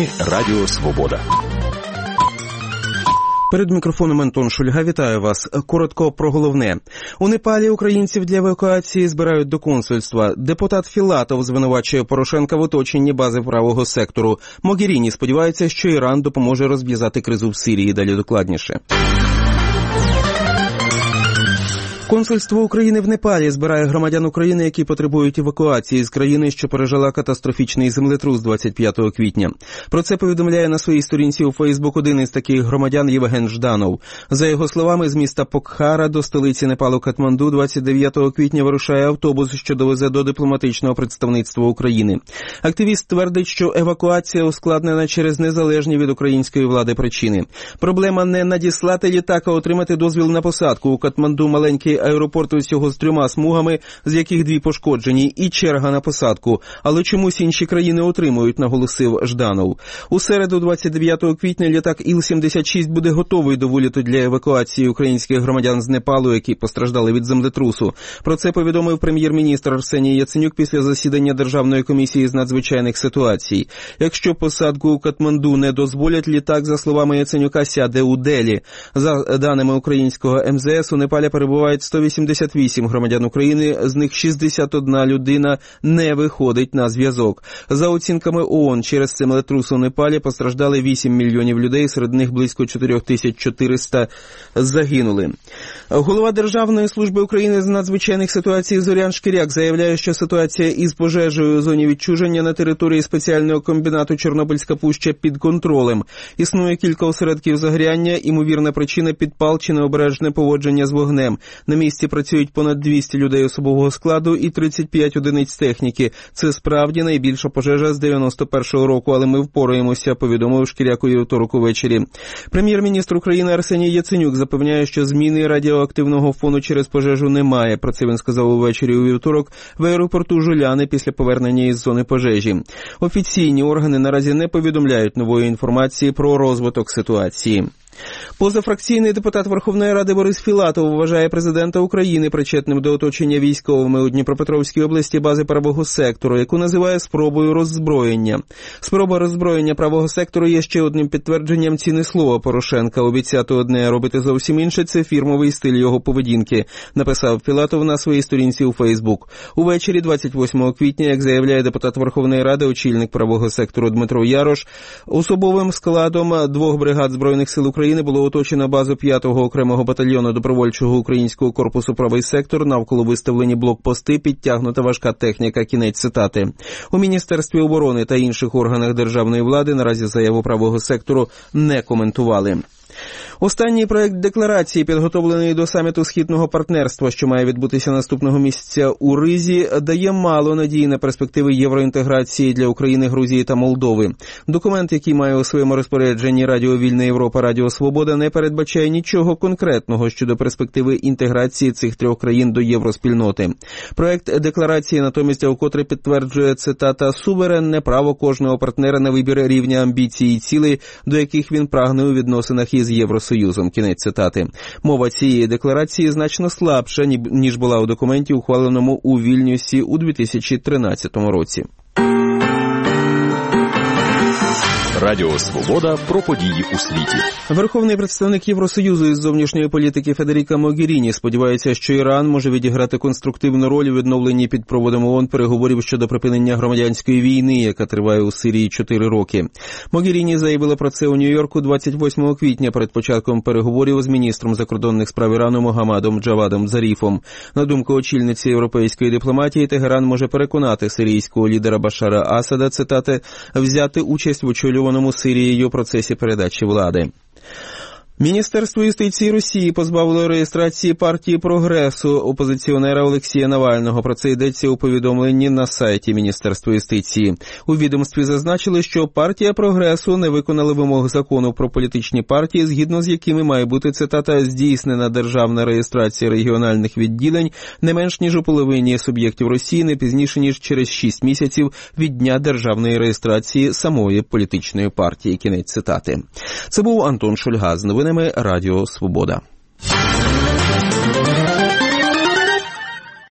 Новини Радіо Свобода. Перед мікрофоном Антон Шульга. Вітаю вас. Коротко про головне. У Непалі українців для евакуації збирають до консульства. Депутат Філатов звинувачує Порошенка в оточенні бази правого сектору. Могеріні сподівається, що Іран допоможе розв'язати кризу в Сирії. Далі докладніше. Консульство України в Непалі збирає громадян України, які потребують евакуації з країни, що пережила катастрофічний землетрус 25 квітня. Про це повідомляє на своїй сторінці у Фейсбук один із таких громадян Євген Жданов. За його словами, з міста Покхара до столиці Непалу Катманду 29 квітня вирушає автобус, що довезе до дипломатичного представництва України. Активіст твердить, що евакуація ускладнена через незалежні від української влади причини. Проблема не надіслати літак, а отримати дозвіл на посадку. У Катманду маленький аеропорт усього з 3 смугами, з яких 2 пошкоджені, і черга на посадку. Але чомусь інші країни отримують, наголосив Жданов. У середу, 29 квітня, літак Іл-76 буде готовий до виліту для евакуації українських громадян з Непалу, які постраждали від землетрусу. Про це повідомив прем'єр-міністр Арсеній Яценюк після засідання Державної комісії з надзвичайних ситуацій. Якщо посадку у Катманду не дозволять, літак, за словами Яценюка, сяде у Делі. За даними українського МЗС, у Непалі перебувають 188 громадян України, з них 61 людина не виходить на зв'язок. За оцінками ООН, через землетрус у Непалі постраждали 8 мільйонів людей, серед них близько 4400 загинули. Голова Державної служби України з надзвичайних ситуацій Зорян Шкіряк заявляє, що ситуація із пожежею у зоні відчуження на території спеціального комбінату Чорнобильська пуща під контролем. Існує кілька осередків загоряння, імовірна причина – підпал чи необережне поводження з вогнем. На місці працюють понад 200 людей особового складу і 35 одиниць техніки. Це справді найбільша пожежа з 91-го року, але ми впораємося, повідомив Шкіряк у вівторок увечері. Прем'єр-міністр України Арсеній Яценюк запевняє, що зміни радіоактивного фону через пожежу немає. Про це він сказав увечері у вівторок в аеропорту Жуляни після повернення із зони пожежі. Офіційні органи наразі не повідомляють нової інформації про розвиток ситуації. Позафракційний депутат Верховної Ради Борис Філатов вважає президента України причетним до оточення військовими у Дніпропетровській області бази правого сектору, яку називає спробою роззброєння. Спроба роззброєння правого сектору є ще одним підтвердженням ціни слова Порошенка. Обіцяти одне, а робити зовсім інше – це фірмовий стиль його поведінки, написав Філатов на своїй сторінці у Фейсбук. Увечері 28 квітня, як заявляє депутат Верховної Ради, очільник правого сектору Дмитро Ярош, особовим складом 2 бригад Збройних сил України було оточено базу 5-го окремого батальйону добровольчого українського корпусу «Правий сектор», навколо виставлені блокпости, підтягнута важка техніка. Кінець цитати. У Міністерстві оборони та інших органах державної влади наразі заяву правого сектору не коментували. Останній проект декларації, підготовлений до саміту Східного партнерства, що має відбутися наступного місяця у Ризі, дає мало надії на перспективи євроінтеграції для України, Грузії та Молдови. Документ, який має у своєму розпорядженні Радіо Вільна Європа, Радіо Свобода, не передбачає нічого конкретного щодо перспективи інтеграції цих 3 країн до євроспільноти. Проект декларації натомість вкотре підтверджує, цитата, суверенне право кожного партнера на вибір рівня амбіцій і цілей, до яких він прагне у відносинах із Євросоюзом. Кінець цитати. Мова цієї декларації значно слабша, ніж була у документі, ухваленому у Вільнюсі у 2013 році. Радіо Свобода про події у світі. Верховний представник Євросоюзу із зовнішньої політики Федеріка Могеріні сподівається, що Іран може відіграти конструктивну роль у відновленні під проводом ООН переговорів щодо припинення громадянської війни, яка триває у Сирії 4 роки. Могеріні заявила про це у Нью-Йорку 28 квітня перед початком переговорів з міністром закордонних справ Ірану Могаммадом Джавадом Заріфом. На думку очільниці європейської дипломатії, Тегеран може переконати сирійського лідера Башара Асада, цитати, взяти участь в очолюваному Сирією процесі передачі влади. Міністерство юстиції Росії позбавило реєстрації партії «Прогресу» опозиціонера Олексія Навального. Про це йдеться у повідомленні на сайті Міністерства юстиції. У відомстві зазначили, що партія «Прогресу» не виконала вимог закону про політичні партії, згідно з якими має бути, цитата, здійснена державна реєстрація регіональних відділень не менш ніж у половині суб'єктів Росії, не пізніше ніж через 6 місяців від дня державної реєстрації самої політичної партії. Кінець цитати. Це був Антон Шульга з новинами Радіо Свобода.